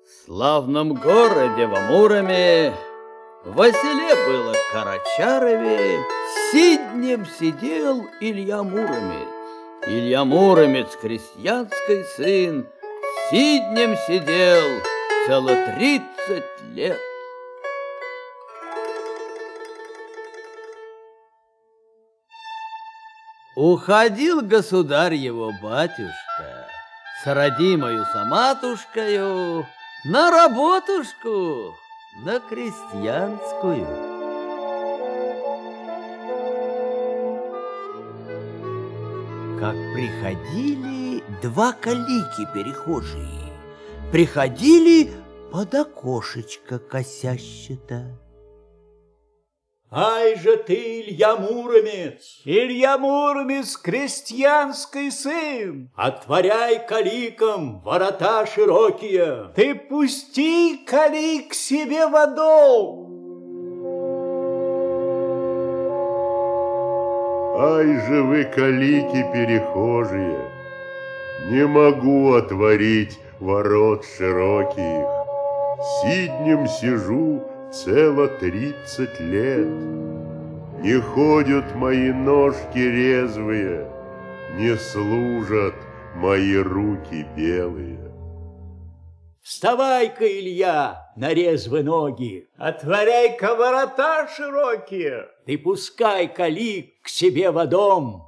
В славном городе в Амуроме, во селе было Карачарове, сиднем сидел Илья Муромец. Илья Муромец, крестьянский сын, сиднем сидел целых 30 лет. Уходил государь его батюшка с родимою саматушкою на работушку, на крестьянскую. Как приходили два калики-перехожие, приходили под окошечко косяще-то. Ай же ты, Илья Муромец! Илья Муромец, крестьянский сын! Отворяй каликам ворота широкие! Ты пусти калик себе в дом! Ай же вы, калики-перехожие! Не могу отворить ворот широких. Сиднем сижу цело 30 лет. Не ходят мои ножки резвые, не служат мои руки белые. Вставай-ка, Илья, на резвые ноги, отворяй-ка ворота широкие, ты пускай калик к себе в дом.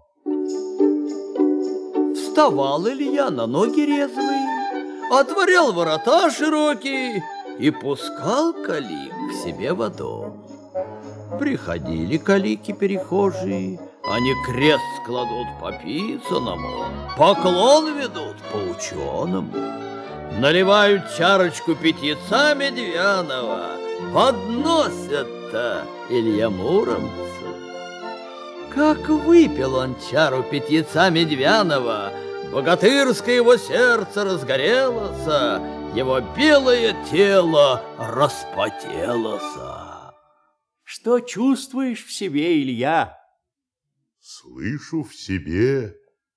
Вставал Илья на ноги резвые, отворял ворота широкие и пускал калик к себе в дом. Приходили калики-перехожие, они крест кладут по писаному, поклон ведут по ученому, наливают чарочку питьеца медвяного, подносят-то Илья Муромцу. Как выпил он чару питьеца медвяного, богатырское его сердце разгорелось, его белое тело распотелось. Что чувствуешь в себе, Илья? Слышу в себе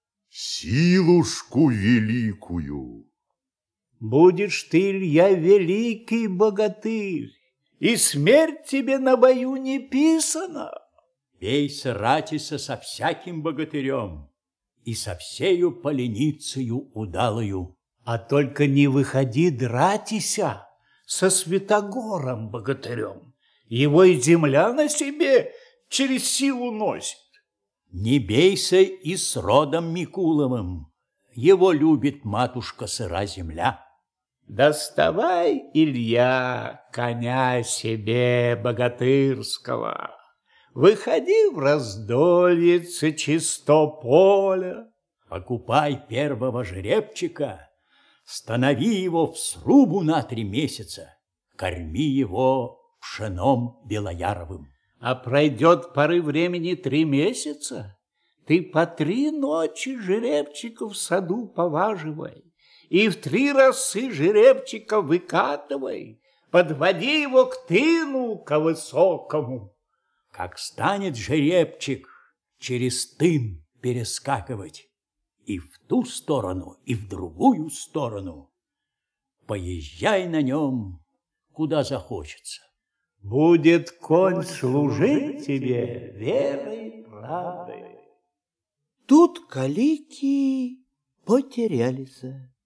силушку великую. Будешь ты, Илья, великий богатырь, и смерть тебе на бою не писана. Бейся, ратися со всяким богатырем и со всею поленицею удалою. А только не выходи дратися со Святогором богатырем. Его и земля на себе через силу носит. Не бейся и с родом Микуловым. Его любит матушка сыра земля. Доставай, Илья, коня себе богатырского. Выходи в раздольице чисто поля. Покупай первого жеребчика, станови его в срубу на 3 месяца, корми его пшеном белояровым. А пройдет поры времени 3 месяца, ты по 3 ночи жеребчика в саду поваживай и в 3 разы жеребчика выкатывай, подводи его к тыну, ко высокому. Как станет жеребчик через тын перескакивать и в ту сторону, и в другую сторону, поезжай на нем, куда захочется. Будет конь служить тебе верой и правдой. Тут калики потерялись.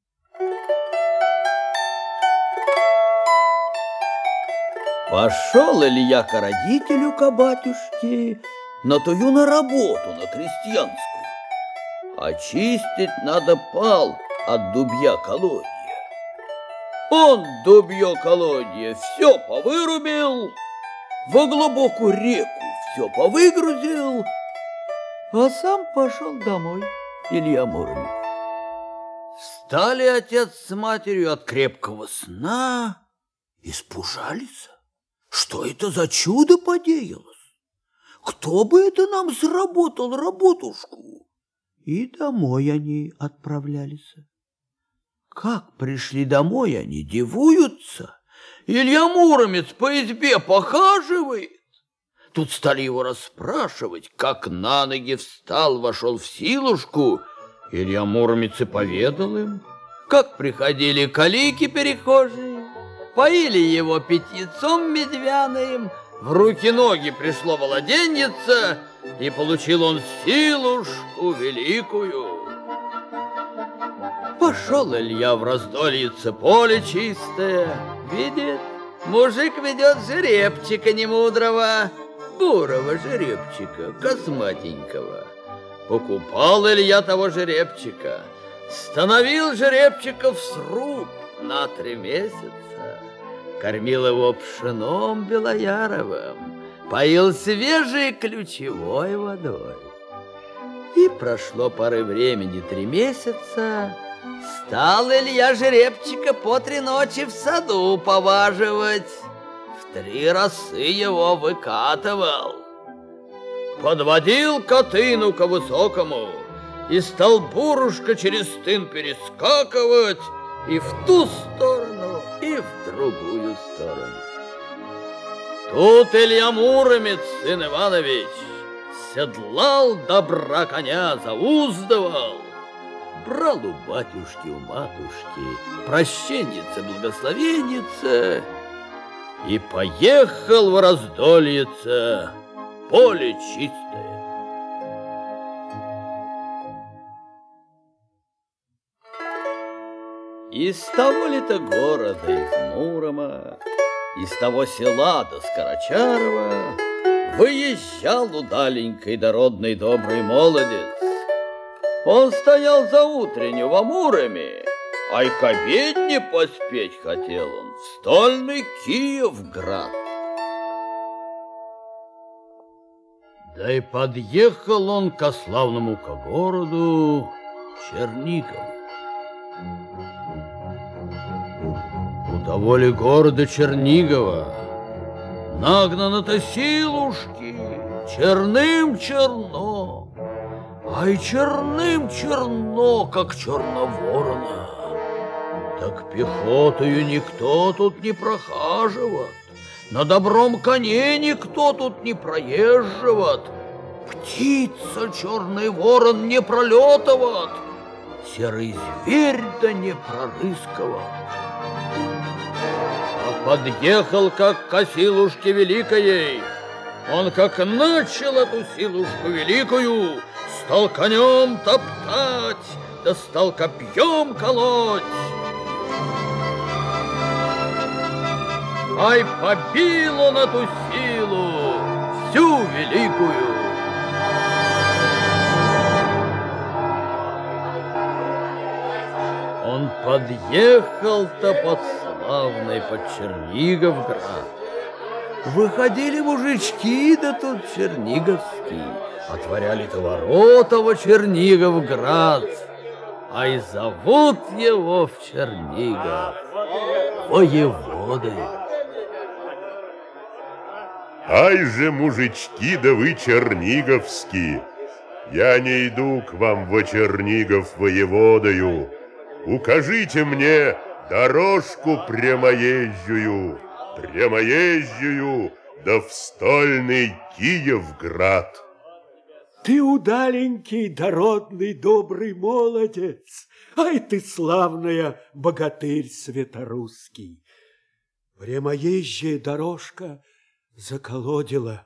Пошел Илья к родителю, к батюшке, на тую на работу, на крестьянскую. Очистить надо пал от дубья колодья. Он дубье колодья все повырубил, во глубокую реку все повыгрузил, а сам пошел домой, Илья Муромец. Встали отец с матерью от крепкого сна, испужались. Что это за чудо подеялось? Кто бы это нам сработал работушку? И домой они отправлялись. Как пришли домой, они дивуются. Илья Муромец по избе похаживает. Тут стали его расспрашивать, как на ноги встал, вошел в силушку. Илья Муромец и поведал им, как приходили калики-перехожие, Напоили его питьецом медвяным, в руки-ноги пришло володеньице, и получил он силушку великую. Пошел Илья в раздольице поле чистое, видит, мужик ведет жеребчика немудрого, бурого жеребчика, косматенького. Покупал Илья того жеребчика, становил жеребчика в сруб на 3 месяца, кормил его пшеном белояровым, поил свежей ключевой водой. И прошло поры времени 3 месяца, стал Илья жеребчика по 3 ночи в саду поваживать, в 3 росы его выкатывал. Подводил котыну ко высокому, и стал бурушка через тын перескакивать и в ту сторону, и в другую сторону. Тут Илья Муромец, сын Иванович, седлал добра коня, зауздывал, брал у батюшки, у матушки прощенница, благословенница и поехал в раздольице поле чистое. Из того ли-то города, из Мурома, из того села до Скорочарова выезжал удаленький дородный добрый молодец. Он стоял за утренню во Муроме, а и к обедне поспеть хотел он в стольный Киевград. Да и подъехал он ко славному ко городу Чернигову. У того ли города Чернигова нагнано-то силушки, черным черно, а и черным черно, как черноворона. Так пехотою никто тут не прохаживает, на добром коне никто тут не проезживает, птица черный ворон не пролетывает, серый зверь да не прорыскивает. А подъехал как к силушке великой, он как начал эту силушку великую, стал конем топтать, да стал копьем колоть. Ай, побил он эту силу, всю великую. Он подъехал-то под славный, под Черниговград. Выходили мужички, да тут черниговские, отворяли-то ворота во Черниговград, а и зовут его в Чернигов воеводой. Ай же, мужички, да вы черниговские! Я не иду к вам во Чернигов воеводою. Укажите мне дорожку прямоезжую, да в стольный Киевград. Ты удаленький, дородный, добрый молодец, ай ты славная богатырь светорусский. Прямоезжая дорожка заколодила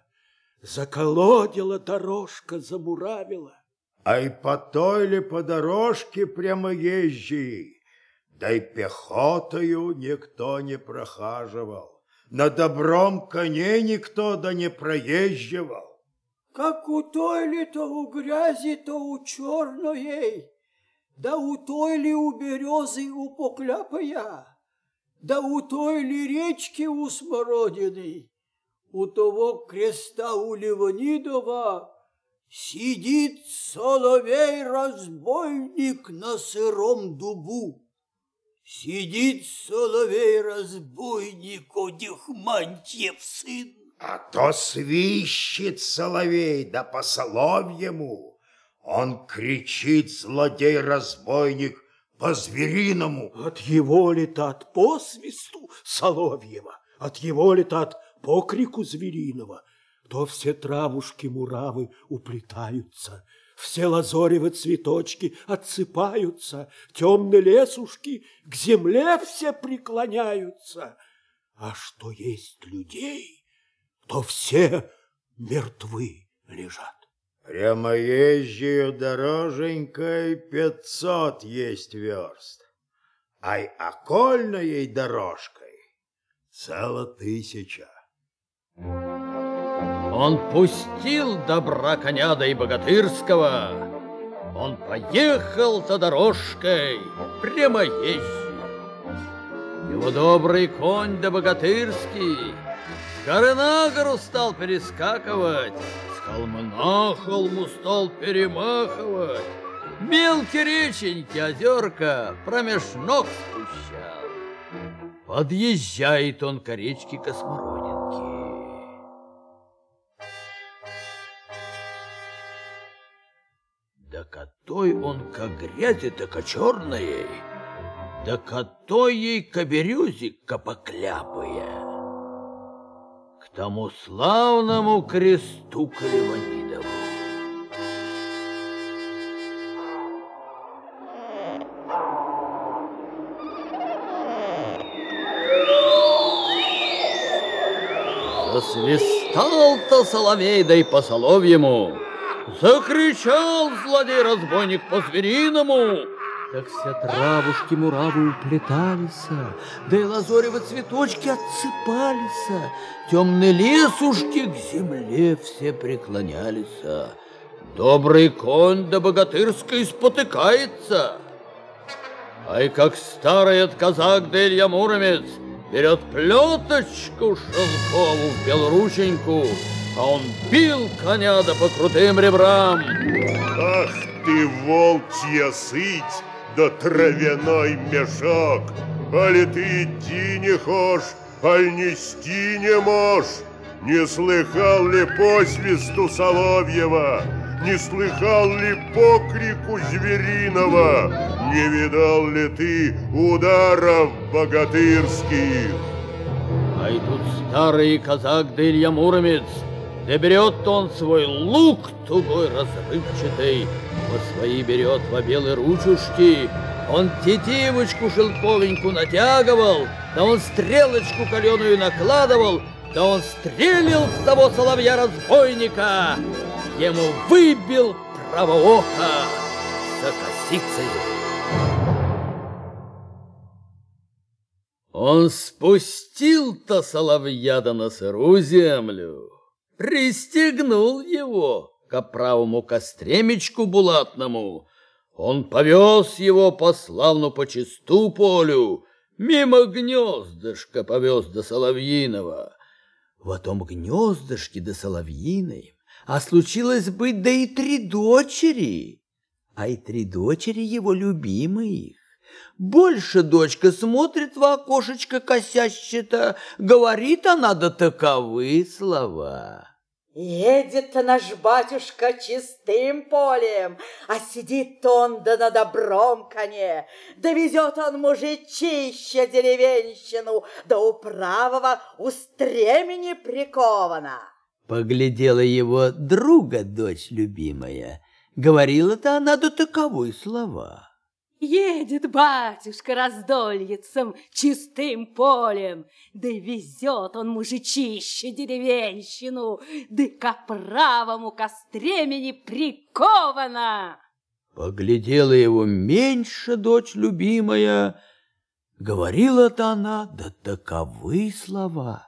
дорожка, замуравила. Ай по той ли по дорожке прямоезжей, да и пехотою никто не прохаживал, на добром коне никто да не проезживал. Как у той ли то у грязи, то у черной, да у той ли у березы у покляпая, да у той ли речки у смородины, у того креста у Левонидова сидит соловей-разбойник на сыром дубу. Сидит соловей-разбойник, Одихмантьев сын. А то свищет соловей, да по соловьему. Он кричит, злодей-разбойник, по-звериному. От его ли-то от посвисту соловьего, от его ли-то от покрику звериного, то все травушки-муравы уплетаются, все лазоревы цветочки отсыпаются, темные лесушки к земле все преклоняются, а что есть людей, то все мертвы лежат. Прямоезжею дороженькой 500 есть верст, ай окольной дорожкой цело 1000. Он пустил добра коня да и богатырского. Он поехал-то дорожкой прямоезжей. Его добрый конь да богатырский с горы на гору стал перескакивать, с холма на холму стал перемахивать, мелкие реченьки, озерка промеж ног спущал. Подъезжает он к речке Космородинки. Да котой он ко грязи-то ко черной, да котой ей ко березе ко покляпая, к тому славному кресту Каливанидову. Засвистал-то соловей, да и по соловьему. Закричал злодей-разбойник по-звериному. Так все травушки-муравы уплетались, да и лазоревы цветочки отсыпались, темные лесушки к земле все преклонялись. Добрый конь да богатырской спотыкается. Ай, как старый казак да Илья Муромец берет плеточку шелкову в белорученьку, а он бил коня да по крутым ребрам. Ах ты, волчья сыть, да травяной мешок! Али ты идти не хошь, аль нести не можешь? Не слыхал ли по свисту соловьева? Не слыхал ли по крику звериного? Не видал ли ты ударов богатырских? А и тут старый казак да Илья Муромец, да берет он свой лук тугой разрывчатый, по свои берет во белые ручушки, он тетивочку шелковеньку натягивал, да он стрелочку каленую накладывал, да он стрелил в того соловья-разбойника, ему выбил право око за косицей. Он спустил-то соловья-да на сырую землю, пристегнул его к правому костремечку булатному. Он повез его по славну по чисту полю, мимо гнездышка повез до соловьиного. В том гнездышке до соловьиной, а случилось быть, да и 3 дочери, а и 3 дочери его любимых. Больше дочка смотрит в окошечко косяще-то, говорит она да таковы слова. Едет наш батюшка чистым полем, а сидит он да на добром коне, да везет он мужичище деревенщину, да у правого у стремени прикована. Поглядела его друга дочь любимая, говорила-то она да таковы слова. Едет батюшка раздольицем чистым полем, да и везет он мужичище деревенщину, да ко правому ко стремени прикована. Поглядела его меньше дочь любимая, говорила-то она да таковы слова.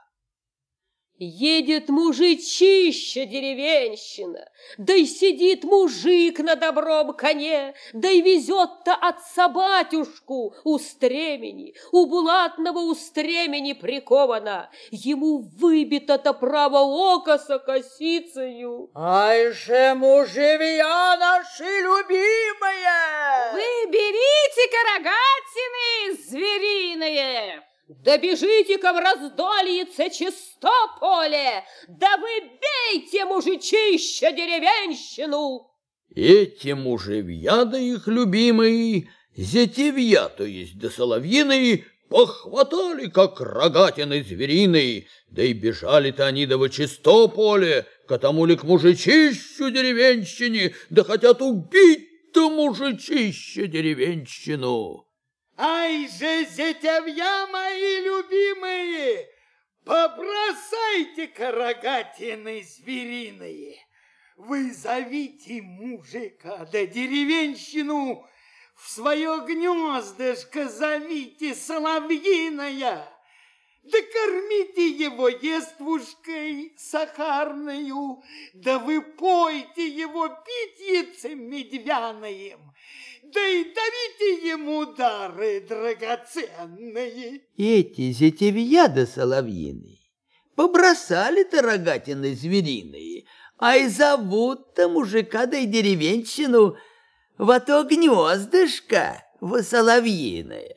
Едет мужичище деревенщина, да и сидит мужик на добром коне, да и везет-то отца батюшку у стремени, у булатного у стремени прикована, ему выбито-то право око со косицею. Ай же, мужевья наши любимые! Вы берите-ка рогатины звериные! Да бежите-ка в раздольице чисто поле, да вы бейте мужичище деревенщину. Эти мужевья да их любимые, зятевья, то есть да соловьиные, похватали, как рогатины звериные, да и бежали-то они да во чисто поле, к тому ли к мужичищу деревенщине, да хотят убить-то мужичище деревенщину. Ай же, зятевья мои любимые, Побросайте-ка рогатины звериные. Вы зовите мужика, да деревенщину в свое гнездышко зовите соловьиное. Да кормите его ествушкой сахарную, да вы пойте его питьицем медвяным, да и дарите ему дары драгоценные. Эти зятевья да соловьиные побросали-то рогатины звериные, а и зовут-то мужика да и деревенщину в то гнездышко в соловьиное.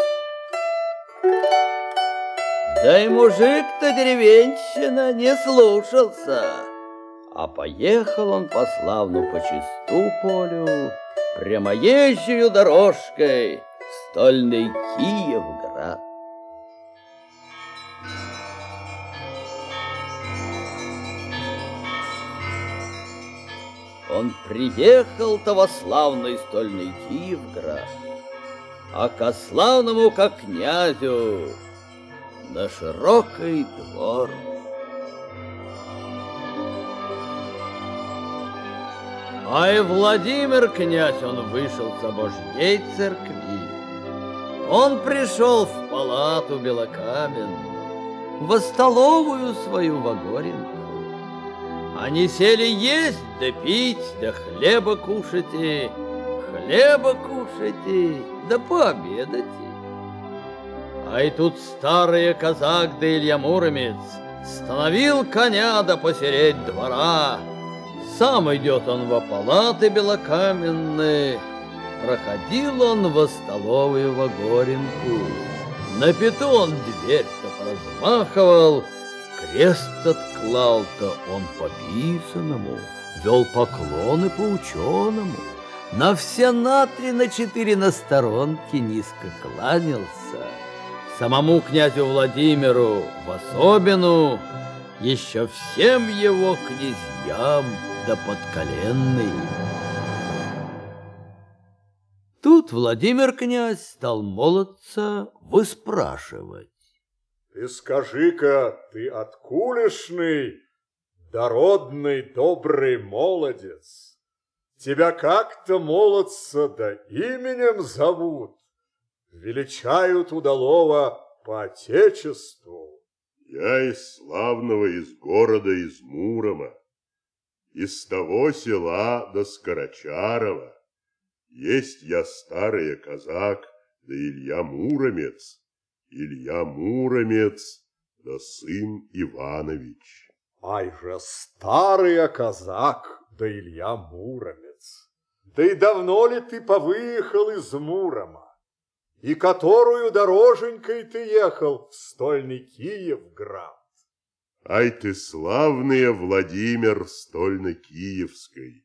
Да и мужик-то деревенщина не слушался, а поехал он по славну по чисту полю, прямоезжею дорожкой в стольный Киевград. Он приехал-то во славный стольный Киевград, а ко славному как князю на широкий двор. А и Владимир князь, он вышел с Божьей церкви. Он пришел в палату белокаменную, во столовую свою Вагоренку. Они сели есть да пить, да хлеба кушайте, да пообедайте. А и тут старый казак да Илья Муромец становил коня да посередь двора. Сам идет он во палаты белокаменные, проходил он во столовую Вагоренку. На пету он дверь-то поразмахивал, крест отклал-то он по писанному, вел поклоны по ученому, на все на 3, на 4 на сторонке низко кланялся. Самому князю Владимиру в особенную, еще всем его князьям да подколенный. Тут Владимир князь стал молодца выспрашивать. Ты скажи-ка, ты откулешный, дородный, добрый молодец? Тебя как-то молодца да именем зовут, величают удалого по отечеству. Я из славного, из города, из Мурома, из того села до Скорочарова. Есть я старый казак, да Илья Муромец, да сын Иванович. Ай же старый казак, да Илья Муромец. Да и давно ли ты повыехал из Мурома? И которую дороженькой ты ехал в стольный Киевград? Ай ты славный Владимир стольно-киевской!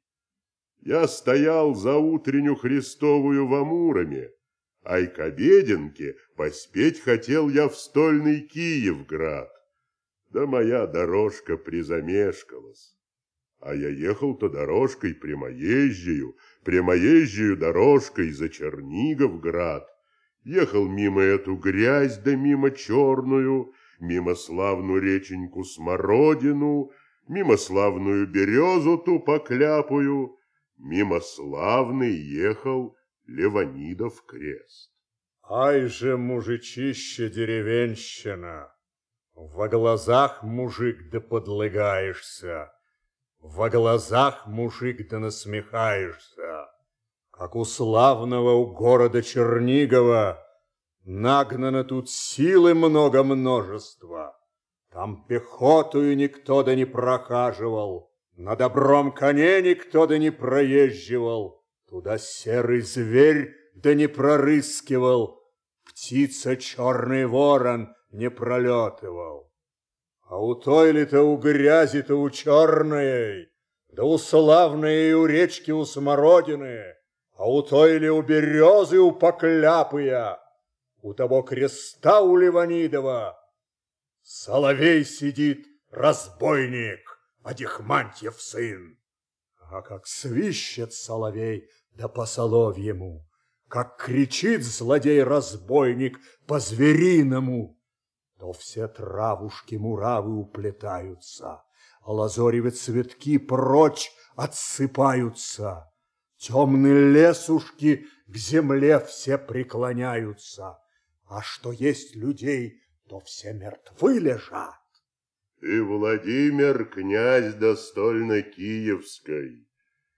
Я стоял за утренню Христовую во Муроме, ай к обеденке поспеть хотел я в стольный Киевград. Да моя дорожка призамешкалась. А я ехал-то дорожкой прямоезжею дорожкой за Черниговград. Ехал мимо эту грязь, да мимо черную, мимо славную реченьку Смородину, мимо славную березу ту покляпую, мимо славный ехал Леванидов крест. Ай же, мужичище деревенщина, во глазах мужик да подлыгаешься, во глазах мужик да насмехаешься. Как у славного у города Чернигова нагнано тут силы много множества. Там пехотою никто да не прохаживал, на добром коне никто да не проезживал, туда серый зверь да не прорыскивал, птица черный ворон не пролетывал. А у той ли-то у грязи-то у черной, да у славной и у речки у Смородины, а у той ли у березы у покляпыя, у того креста у Леванидова соловей сидит, разбойник, Адихмантьев сын. А как свищет соловей, да по соловьему, как кричит злодей-разбойник по-звериному, то все травушки-муравы уплетаются, а лазоревы цветки прочь отсыпаются. Темные лесушки к земле все преклоняются, а что есть людей, то все мертвы лежат. Ты, Владимир, князь достольно-киевской,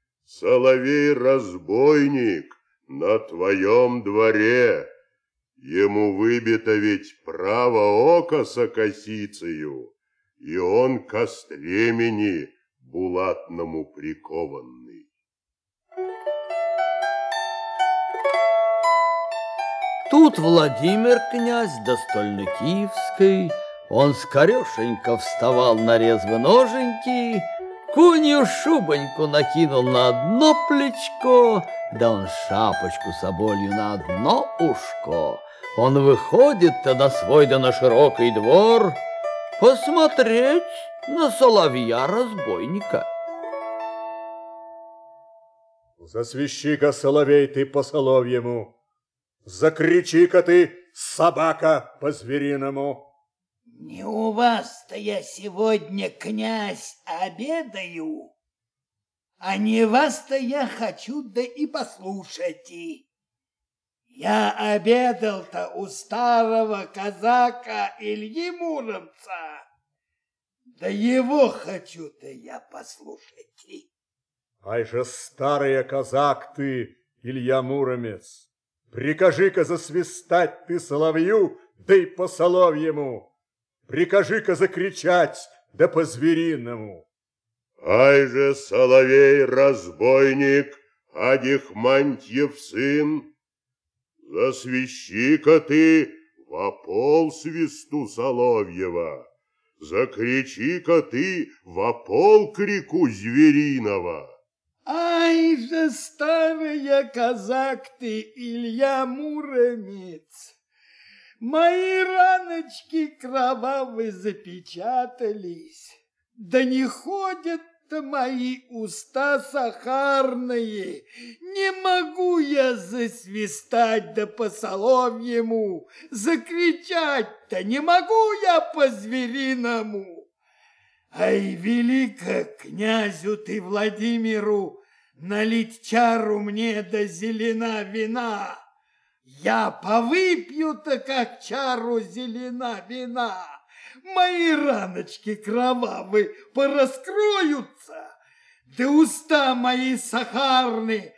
соловей-разбойник на твоем дворе. Ему выбито ведь право око со косицею, и он ко стремени булатному прикованный. Тут Владимир, князь достольно-киевской, он скорешенько вставал на резвы ноженьки, кунью шубоньку накинул на одно плечко, да он шапочку соболью на одно ушко. Он выходит-то на свой да на широкий двор посмотреть на соловья-разбойника. Засвищи-ка, соловей, ты по соловьему, закричи-ка ты, собака, по-звериному. Не у вас-то я сегодня, князь, обедаю, а не вас-то я хочу да и послушайте. Я обедал-то у старого казака Ильи Муромца, да его хочу-то я послушать. Ай же старый казак ты, Илья Муромец, прикажи-ка засвистать ты соловью, да и по соловьему. Прикажи-ка закричать, да по-звериному. Ай же соловей-разбойник, Адихмантьев сын, засвищи-ка ты во пол свисту соловьева, закричи-ка ты во пол крику звериного. Ай же старый казак ты, Илья Муромец! Мои раночки кровавые запечатались, да не ходят-то мои уста сахарные, не могу я засвистать да по соловьему, закричать-то не могу я по-звериному. Ай, велико князю ты Владимиру налить чару мне да зелена вина. Я повыпью-то, как чару зелена вина, мои раночки кровавые пораскроются, да уста мои сахарные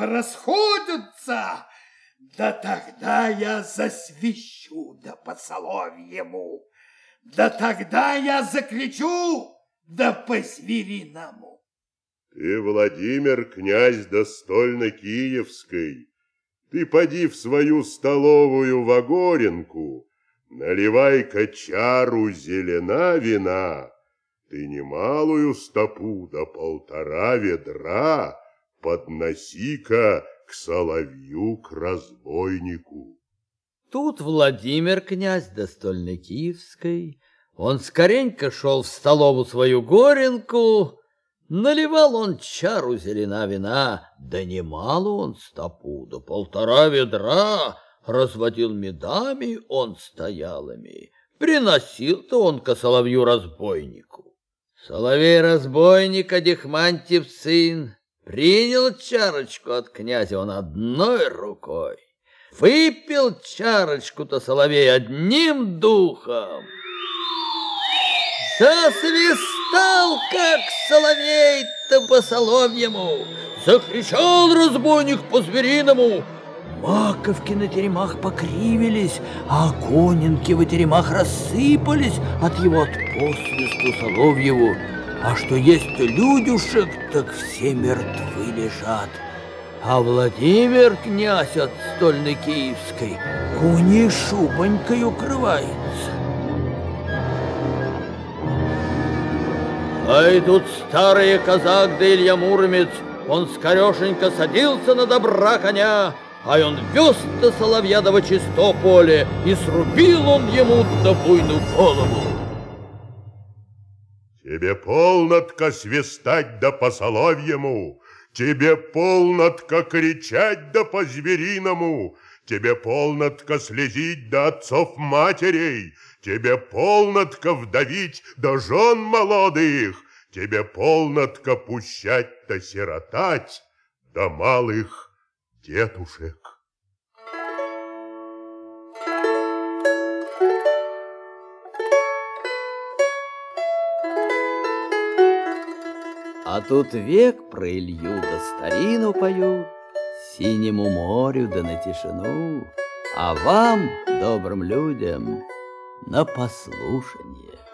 порасходятся, да тогда я засвищу, да по соловьему, да тогда я закричу, да по-звериному. Ты, Владимир, князь достольно-киевской, ты поди в свою столовую в Огоренку, наливай-ка чару зелена вина, ты немалую стопу да 1,5 ведра подноси-ка к соловью, к разбойнику. Тут Владимир, князь достольно-киевской, он скоренько шел в столовую свою Горенку. Наливал он чару зелена вина, да немало он стопу, да 1,5 ведра, разводил медами он стоялыми, приносил-то он ко соловью-разбойнику. Соловей-разбойник, Адихмантьев сын, принял чарочку от князя он одной рукой, выпил чарочку-то соловей одним духом, засвистал, как соловей-то по соловьему, закричал разбойник по-звериному. Маковки на теремах покривились, а оконинки в теремах рассыпались от его от посвисту соловьеву. А что есть людюшек, так все мертвы лежат. А Владимир, князь от стольно-киевской, куней шубонькой укрывается. А и тут старый казак да Илья Муромец, он скорешенько садился на добра коня, а он вез-то соловья да во чисто поле, и срубил он ему да буйную голову. Тебе полнотко свистать да по соловьему, тебе полнотко кричать да по звериному, тебе полнотко слезить да отцов матерей, тебе полнотко вдовить до жен молодых, тебе полнотко пущать-то сиротать до малых детушек. А тут век про Илью да старину поют, синему морю да на тишину, а вам, добрым людям, на послушание.